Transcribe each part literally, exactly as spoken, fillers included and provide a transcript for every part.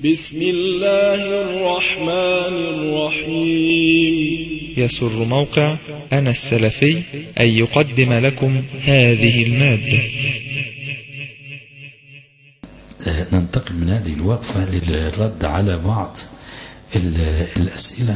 بسم الله الرحمن الرحيم. يسر موقع أنا السلفي أن يقدم لكم هذه المادة. ننتقل من هذه الوقفة للرد على بعض الأسئلة.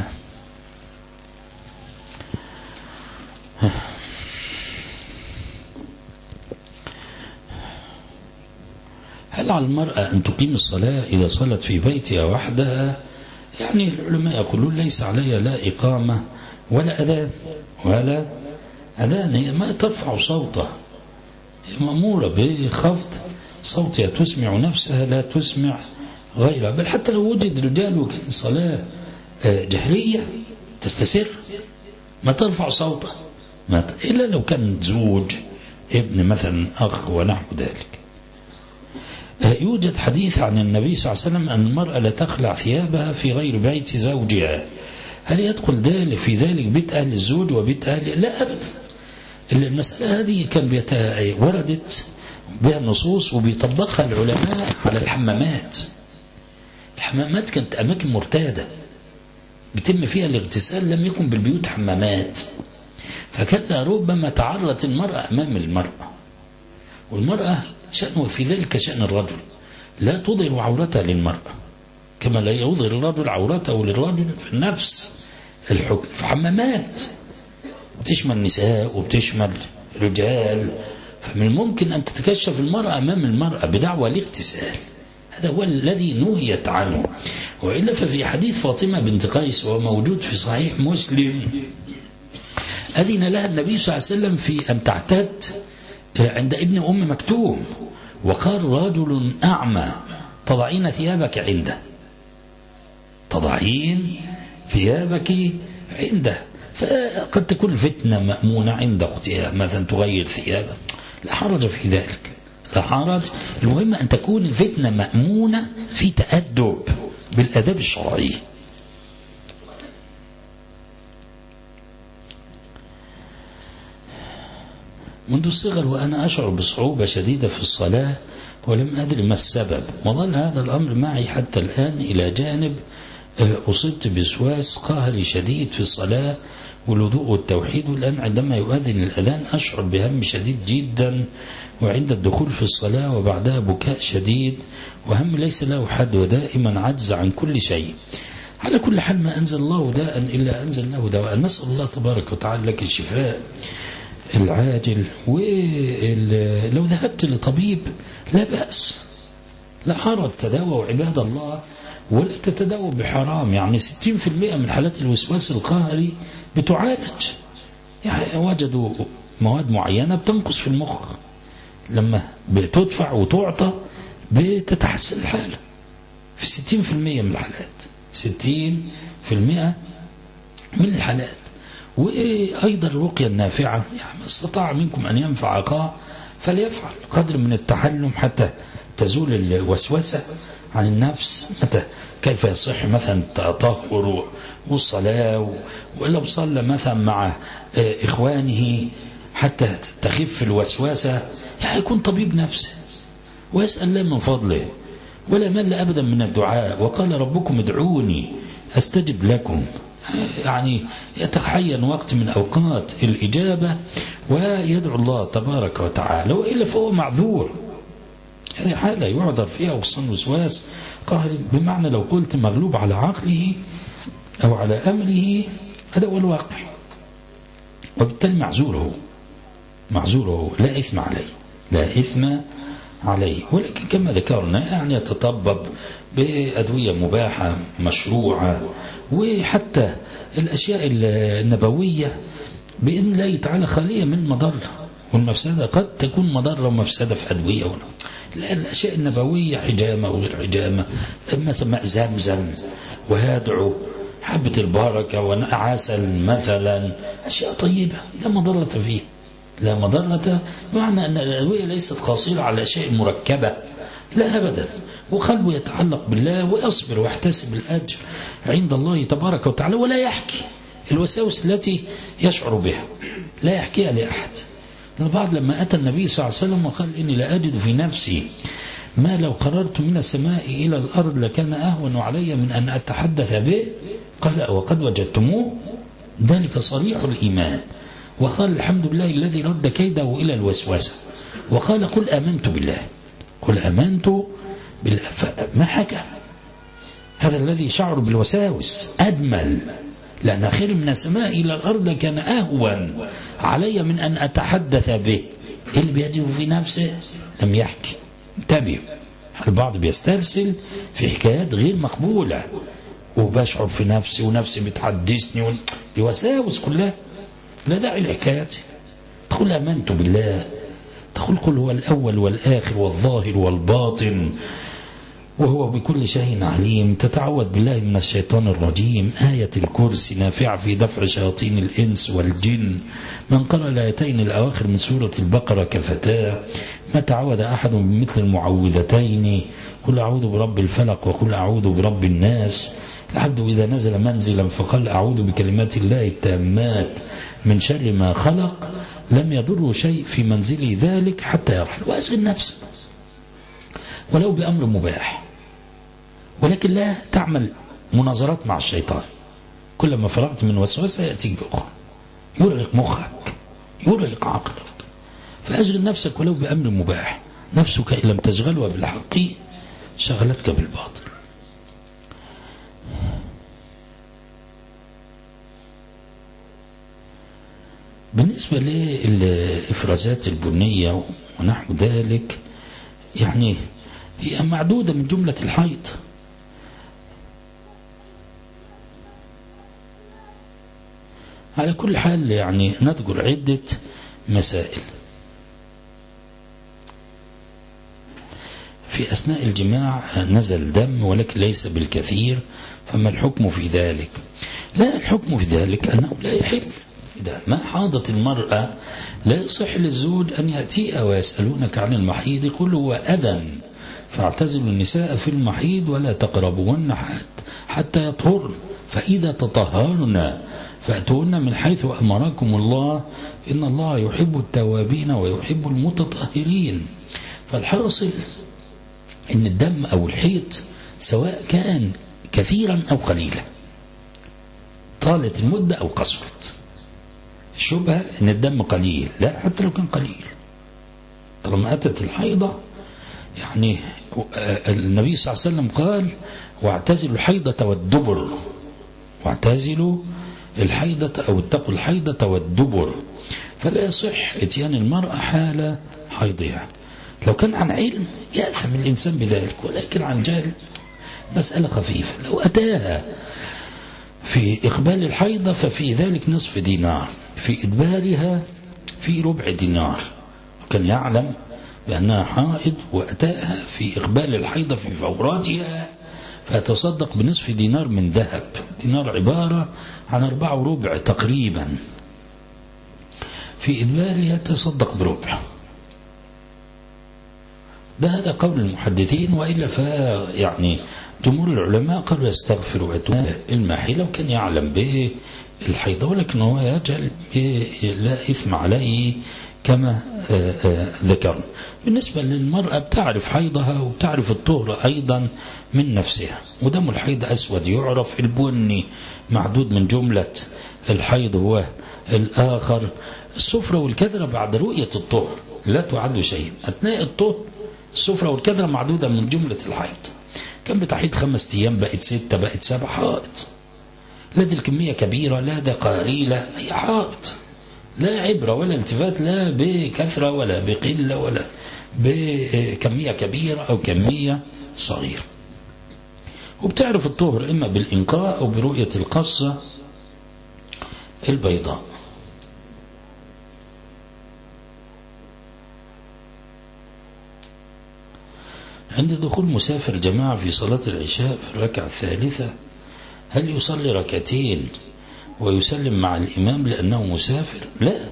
هل على المرأة أن تقيم الصلاة إذا صلت في بيتها وحدها؟ يعني العلماء يقولون ليس عليها لا إقامة ولا أذان ولا أذان، هي ما ترفع صوتها، هي مأمورة بخفض صوتها، تسمع نفسها لا تسمع غيرها. بل حتى لو وجد رجال وكان صلاة جهرية تستسر ما ترفع صوتها، ما ت... إلا لو كان زوج ابن مثلا أخ ونحو ذلك. يوجد حديث عن النبي صلى الله عليه وسلم أن المرأة لا تخلع ثيابها في غير بيت زوجها. هل يدخل ذلك في ذلك بيت أهل الزوج وبيت أهل؟ لا أبدا. المسألة هذه كان بيت... وردت بها النصوص وبيطبقها العلماء على الحمامات. الحمامات كانت أماكن مرتادة بيتم فيها الاغتسال، لم يكن بالبيوت حمامات، فكان ربما تعرضت المرأة أمام المرأة، والمرأة شأنه في ذلك شأن الرجل، لا تظهر عورتها للمرأة كما لا يظهر الرجل عورته للرجل في نفس الحكم. في حمامات بتشمل نساء وبتشمل رجال، فمن الممكن أن تتكشف المرأة أمام المرأة بدعوى الاغتسال، هذا هو الذي نهيت عنه. وإلا ففي حديث فاطمة بنت قيس وموجود في صحيح مسلم، أذن لها النبي صلى الله عليه وسلم في أن تعتد عند ابن أم مكتوم، وقال رجل أعمى تضعين ثيابك عنده، تضعين ثيابك عنده. فقد تكون الفتنة مأمونة عند أختها مثلا تغير ثيابها، لا حرج في ذلك، لا حرج. المهم أن تكون الفتنة مأمونة في تأدب بالأداب الشرعي. منذ الصغر وأنا أشعر بصعوبة شديدة في الصلاة ولم أدري ما السبب، وظل هذا الأمر معي حتى الآن، إلى جانب أصبت بوسواس قهري شديد في الصلاة والوضوء والتوحيد. والآن عندما يؤذن الأذان أشعر بهم شديد جدا، وعند الدخول في الصلاة وبعدها بكاء شديد، وهم ليس له حد، ودائما عجز عن كل شيء. على كل حال ما أنزل الله داء إلا أنزل له دواء، نسأل الله تبارك وتعالى لك الشفاء العاجل. ولو ذهبت لطبيب لا بأس، لا حرج، تداووا عباد الله ولا تتداووا بحرام. يعني ستين في المئة من حالات الوسواس القهري بتعالج، يعني وجدوا مواد معينة بتنقص في المخ، لما بتدفع وتعطى بتتحسن الحالة في ستين في المئة من الحالات، ستين في المئة من الحالات. وأيضا الرقية النافعة، يعني استطاع منكم أن ينفع أخاه فليفعل قدر من التحلم حتى تزول الوسوسة عن النفس. متى كيف يصح مثلا التطهر والصلاة، ولو صلى مثلا مع إخوانه حتى تخف الوسوسة، يعني يكون طبيب نفسه ويسأل الله من فضله، ولا مل أبدا من الدعاء. وقال ربكم ادعوني أستجب لكم، يعني يتحين وقت من أوقات الإجابة ويدعو الله تبارك وتعالى، وإلا فهو معذور. هذه حالة يعذر فيها وصل وسواس قهري، بمعنى لو قلت مغلوب على عقله أو على أمره، هذا هو الواقع، وبالتالي معذوره معذوره لا إثم عليه، لا إثم عليه. ولكن كما ذكرنا يعني يتطبب بأدوية مباحة مشروعة، وحتى الأشياء النبوية بإذن الله تعالى خالية من مضرة والمفسدة. قد تكون مضرة ومفسدة في أدوية، لا، الأشياء النبوية حجامة وغير حجامة، مثلا ماء زمزم ويدعو حبة البركة وعسل مثلا، أشياء طيبة لا مضرة فيه، لا مضرة، معنى أن الأدوية ليست قاصرة على أشياء مركبة، لا أبدا. وقلبه يتعلق بالله ويصبر ويحتسب الأجر عند الله تبارك وتعالى، ولا يحكي الوساوس التي يشعر بها، لا يحكيها لأحد. البعض لما أتى النبي صلى الله عليه وسلم وقال إني لا أجد في نفسي ما لو قررت من السماء إلى الأرض لكان أهون علي من أن أتحدث به. قال وقد وجدتموه، ذلك صريح الإيمان. وقال الحمد لله الذي رد كيده إلى الوسوسة. وقال قل آمنت بالله، قل آمنت بالله. ما حكى هذا الذي شعر بالوساوس أجمل، لأن خير من السماء إلى الأرض كان أهون علي من أن أتحدث به. اللي بيجب في نفسه لم يحكي. انتبهوا، البعض بيسترسل في حكايات غير مقبولة، وبشعر في نفسي ونفسي بتحدثني، دي وساوس كلها، لا داعي لحكايات. تقول آمنت بالله، تقول قل هو الأول والآخر والظاهر والباطن وهو بكل شيء عليم. تتعوذ بالله من الشيطان الرجيم. آية الكرسي نافعة في دفع شياطين الإنس والجن. من قرأ الآيتين الأواخر من سورة البقرة كفتاه. ما تعوذ أحد بمثل المعوذتين، قل أعوذ برب الفلق وقل أعوذ برب الناس. العبد إذا نزل منزلا فقال أعوذ بكلمات الله التامات من شر ما خلق لم يضر شيء في منزله ذلك حتى يرحل. وأشغل نفسك ولو بأمر مباح، ولكن لا تعمل مناظرات مع الشيطان. كلما فرغت من وسوسة يأتيك بأخرى، يرهق مخك، يرهق عقلك. فأشغل نفسك ولو بأمر مباح. نفسك إن لم تشغلها بالحق شغلتك بالباطل. بالنسبة للإفرازات البنية ونحو ذلك، يعني هي معدودة من جملة الحيض. على كل حال يعني نذكر عدة مسائل. في أثناء الجماع نزل دم ولكن ليس بالكثير، فما الحكم في ذلك؟ لا، الحكم في ذلك أنه لا يحل. إذا ما حاضت المرأة لا يصح للزوج أن يأتيها ويسألونك عن المحيض قل هو أذى فاعتزلوا النساء في المحيض ولا تقربوهن حتى يطهرن، فإذا تطهرن فأتوهن من حيث أمركم الله إن الله يحب التوابين ويحب المتطهرين. فالحاصل إن الدم أو الحيض سواء كان كثيرا أو قليلا، طالت المدة أو قصرت، الشبهة إن الدم قليل، لا حتى لو كان قليل طالما أتت الحيضة. يعني النبي صلى الله عليه وسلم قال واعتزلوا الحيضة والدبر، واعتزلوا الحيضة أو اتقوا الحيضة والدبر. فلا يصح اتيان المرأة حال حيضها. لو كان عن علم يأثم الإنسان بذلك، ولكن عن جهل مسألة خفيفة. لو أتاها في إقبال الحيضة ففي ذلك نصف دينار، في إدبارها في ربع دينار. كان يعلم بأنها حائض وأتاها في إقبال الحيضة في فوراتها فتصدق بنصف دينار من ذهب. دينار عبارة عن أربعة وربع تقريبا، في إدبارها تصدق بربع. ده هذا قول المحدثين، وإلا فيعني جمهور العلماء قالوا يستغفر ويتوب المحي لو كان يعلم به الحيضة، ولكن هو يجعل لا إثم عليه كما ذكرنا. بالنسبة للمرأة بتعرف حيضها وبتعرف الطهر أيضا من نفسها، ودم الحيض أسود يعرف، البني معدود من جملة الحيض هو الآخر. الصفرة والكدرة بعد رؤية الطهر لا تعد شيء. أثناء الطهر الصفرة والكدرة معدودة من جملة الحيض. كان بتحيض خمس أيام بقت ستة بقت سبع، حائض. لا دي الكمية كبيرة لا ده قليلة، هي حائض. لا عبرة ولا التفات لا بكثرة ولا بقلة ولا بكمية كبيرة أو كمية صغيرة. وبتعرف الطهر إما بالإنقاء أو برؤية القصة البيضاء. عند دخول مسافر جماعة في صلاة العشاء في الركعة الثالثة هل يصلي ركعتين ويسلم مع الإمام لأنه مسافر؟ لا،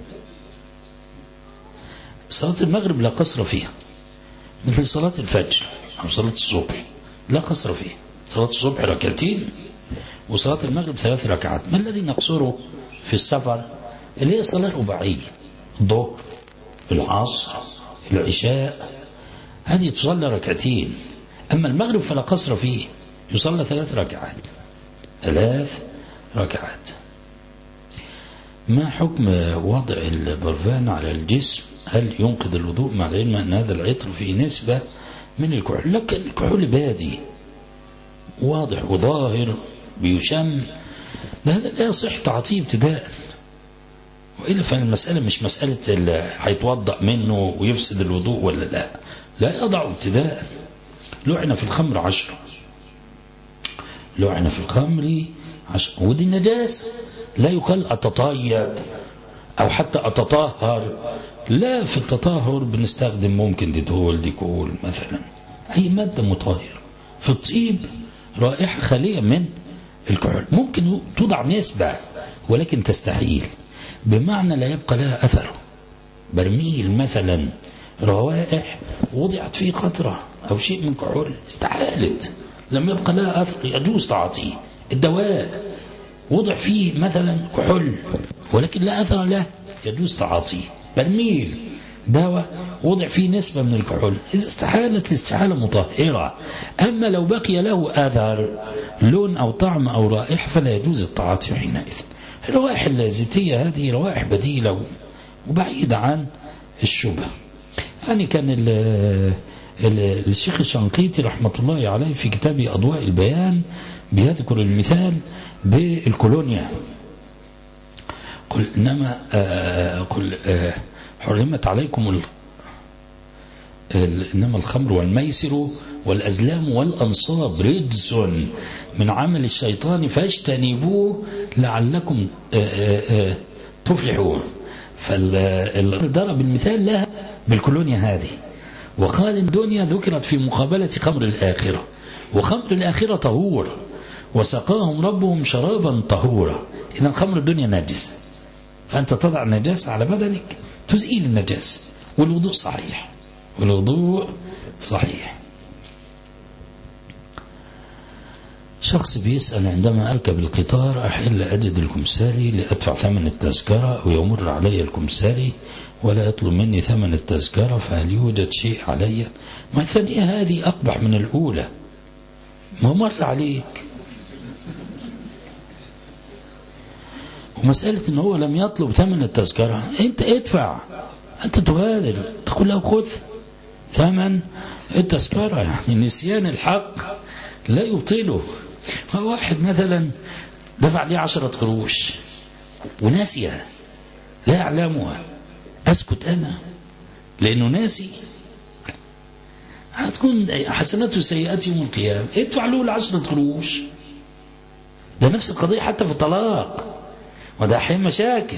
صلاة المغرب لا قصر فيها، مثل صلاة الفجر أو صلاة الصبح لا قصر فيها. صلاة الصبح ركعتين وصلاة المغرب ثلاث ركعات. ما الذي نقصره في السفر؟ اللي هي صلاة رباعية، الظهر العصر العشاء هذه تصلى ركعتين. أما المغرب فلا قصر فيه، يصلى ثلاث ركعات ثلاث ركعات. ما حكم وضع البرفان على الجسم؟ هل ينقذ الوضوء مع العلم أن هذا العطر فيه نسبة من الكحول؟ لكن الكحول بادي واضح وظاهر بيشم، هذا لا يصح تعطيه ابتداء. وإلا فالمسألة مش مسألة اللي هيتوضأ منه ويفسد الوضوء ولا لا، لا يضع ابتداء. لعن في الخمر عشر، لعن في الخمر عشر. ودي النجاسة، لا يقال أتطيب أو حتى أتطهر، لا، في التطهر بنستخدم ممكن ديتول ديكول مثلا، أي مادة مطهرة. في الطيب رائحة خالية من الكحول، ممكن توضع نسبة ولكن تستحيل، بمعنى لا يبقى لها أثر. برميل مثلا روائح وضعت فيه قطرة أو شيء من كحول، استحالت، لم يبقى لها أثر، يجوز تعطيه. الدواء وضع فيه مثلا كحول ولكن لا أثر له، يجوز تعاطيه. برميل دواء وضع فيه نسبة من الكحول، إذا استحالت الاستحالة مطهرة. أما لو بقي له أثر لون أو طعم أو رائحة فلا يجوز التعاطي حينئذ. الروائح اللازتية هذه روائح بديلة وبعيدة عن الشبه. يعني كان ال ال الشيخ الشنقيطي رحمة الله عليه في كتابه أضواء البيان بيذكر المثال بالكولونيا. قل إنما آه قل آه حرمت عليكم ال إنما الخمر والميسر والأزلام والأنصاب رجس من عمل الشيطان فاجتنبوه لعلكم تفلحون. فضرب المثال لها بالكولونيا هذه، وقال الدنيا ذكرت في مقابلة خمر الآخرة، وخمر الآخرة طهور وسقاهم ربهم شرابا طهورا. إذا خمر الدنيا نجس، فأنت تضع النجاسة على بدنك تزيل النجاسة، والوضوء صحيح، والوضوء صحيح. شخص بيسأل: عندما أركب القطار أحل أجد الكمساري لأدفع ثمن التذكرة، أو يمر علي الكمساري ولا يطلب مني ثمن التذكرة، فهل يوجد شيء علي؟ ما الثانية هذه أقبح من الأولى، ما مر عليك. ومسألة إن هو لم يطلب ثمن التذكرة، أنت ادفع، أنت تبادر تقول له خذ ثمن التذكرة. يعني نسيان الحق لا يبطله. واحد مثلا دفع لي عشرة قروش وناسيها لا يعلمها، أسكت أنا لأنه ناسي؟ هتكون حسناته سيئات يوم القيامة. ادفع له العشرة قروش. ده نفس القضية حتى في الطلاق، وده حين مشاكل.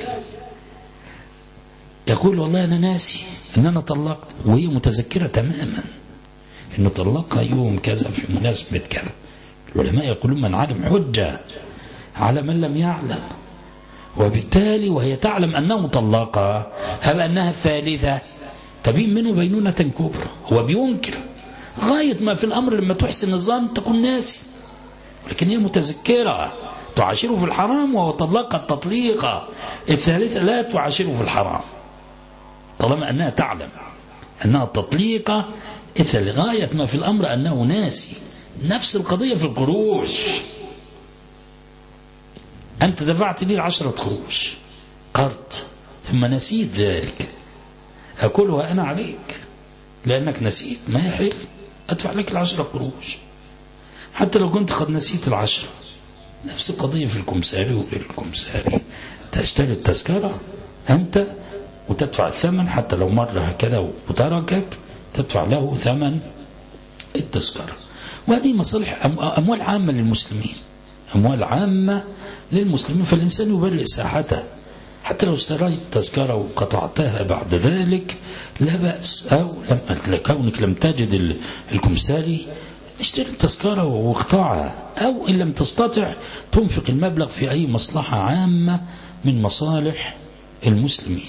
يقول: والله أنا ناسي أن أنا طلقت، وهي متذكرة تماما أنه طلقها يوم كذا في مناسبة كذا. العلماء يقولون: من علم حجة على من لم يعلم. وبالتالي وهي تعلم أنه طلقها، هل أنها الثالثة تبين منه بينونة كبرى. هو بينكر غاية ما في الأمر لما تحسن الظن تكون ناسي، لكن هي متذكرة تعاشره في الحرام، وهو طلقت تطليقة الثالثة لا تعاشره في الحرام، طالما أنها تعلم أنها تطليقة إذا لغاية ما في الأمر أنه ناسي. نفس القضية في القروش. أنت دفعت لي العشرة قروش قرض ثم نسيت ذلك، أقولها أنا عليك لأنك نسيت، ما يحل أدفع لك العشرة قروش حتى لو كنت قد نسيت العشرة. نفس القضية في الكمساري وغير الكمساري. تشتري التذكرة أنت وتدفع الثمن، حتى لو مر هكذا وتركك تدفع له ثمن التذكرة. وهذه مصالح أموال عامة للمسلمين، أموال عامة للمسلمين، فالإنسان يبرئ ساحته. حتى لو اشتريت تذكرة وقطعتها بعد ذلك لا بأس، أو لم كونك لم تجد الكمساري اشتري التذكرة واقطعها، أو إن لم تستطع تنفق المبلغ في أي مصلحة عامة من مصالح المسلمين.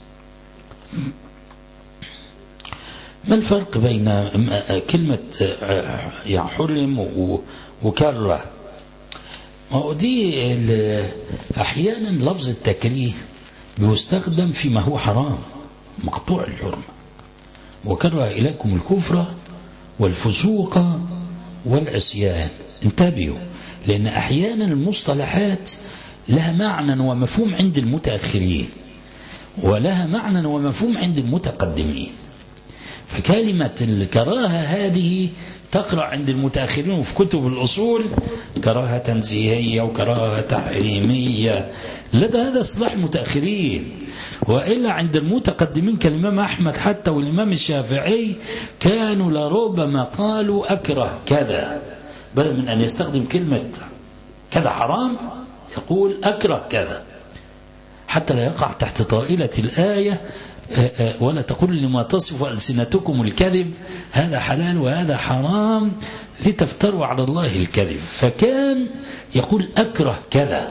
ما الفرق بين كلمة يحرم وكره؟ ودي أحيانا لفظ التكريه بيستخدم فيما هو حرام مقطوع الحرمة، وكره إليكم الكفر والفسوق والعصيان. انتبهوا، لأن أحيانا المصطلحات لها معنى ومفهوم عند المتأخرين ولها معنى ومفهوم عند المتقدمين. فكلمة الكراهة هذه تقرأ عند المتأخرين وفي كتب الأصول كراهة تنزيهية وكراهة تحريمية، لدى هذا اصطلاح المتأخرين. وإلا عند المتقدمين كالإمام أحمد حتى والإمام الشافعي كانوا لربما قالوا أكره كذا، بدل من أن يستخدم كلمة كذا حرام يقول أكره كذا، حتى لا يقع تحت طائلة الآية ولا تقول لما تصف ألسنتكم الكذب هذا حلال وهذا حرام لتفتروا على الله الكذب. فكان يقول أكره كذا،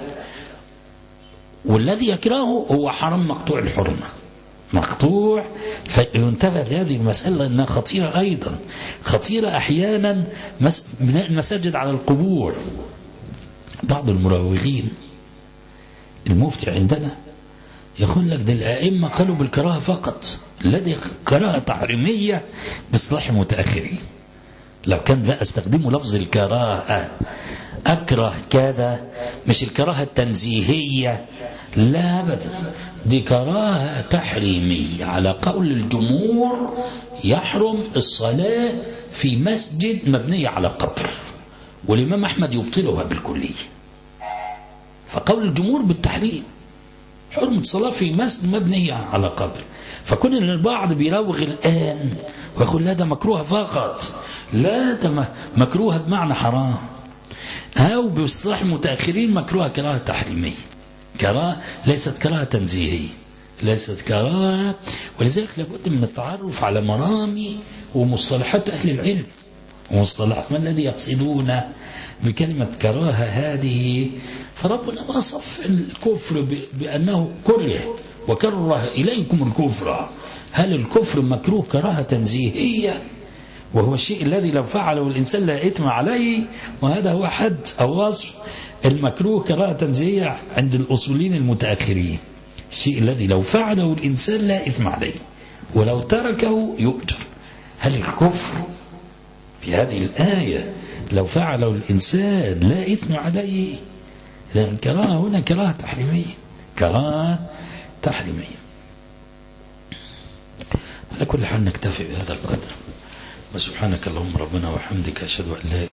والذي يكرهه هو حرام مقطوع الحرمة، مقطوع. فينتبه لهذه المسألة أنها خطيرة أيضا، خطيرة أحيانا. بناء المساجد على القبور، بعض المراوغين المفتي عندنا يقول لك ده الأئمة قالوا بالكراهة فقط، الذي كراهة تحريمية باصطلاح المتأخرين. لو كان بقى استخدموا لفظ الكراهة أكره كذا، مش الكراهة التنزيهية، لا أبدا، دي كراهة تحريمية. على قول الجمهور يحرم الصلاة في مسجد مبني على قبر، والإمام أحمد يبطلها بالكلية. فقول الجمهور بالتحريم، حرمة الصلاة في مسجد مبني على قبر. فكون ان البعض بيراوغ الآن ويقول لا ده مكروه فقط، لا ده مكروه بمعنى حرام، أو باصطلاح المتأخرين مكروه كراهة تحريمية، كراهة ليست كراهة تنزيهية، ليست كراهة. ولذلك لابد من التعرف على مرامي ومصطلحات أهل العلم ومصطلحات ما الذي يقصدون بكلمة كراهة هذه. فربنا وصف الكفر بأنه كره وكره إليكم الكفر. هل الكفر مكروه كراهة تنزيهية وهو الشيء الذي لو فعله الإنسان لا إثم عليه؟ وهذا هو حد أو وصف المكروه كراهة تنزيهية عند الأصولين المتأخرين، الشيء الذي لو فعله الإنسان لا إثم عليه ولو تركه يؤجر. هل الكفر في هذه الآية لو فعله الإنسان لا إثم عليه؟ لأن كراهة هنا كراهة تحريمية، كراهة تحريمية. على كل حال نكتفي بهذا القدر، وسبحانك اللهم ربنا وحمدك أشهد أن لا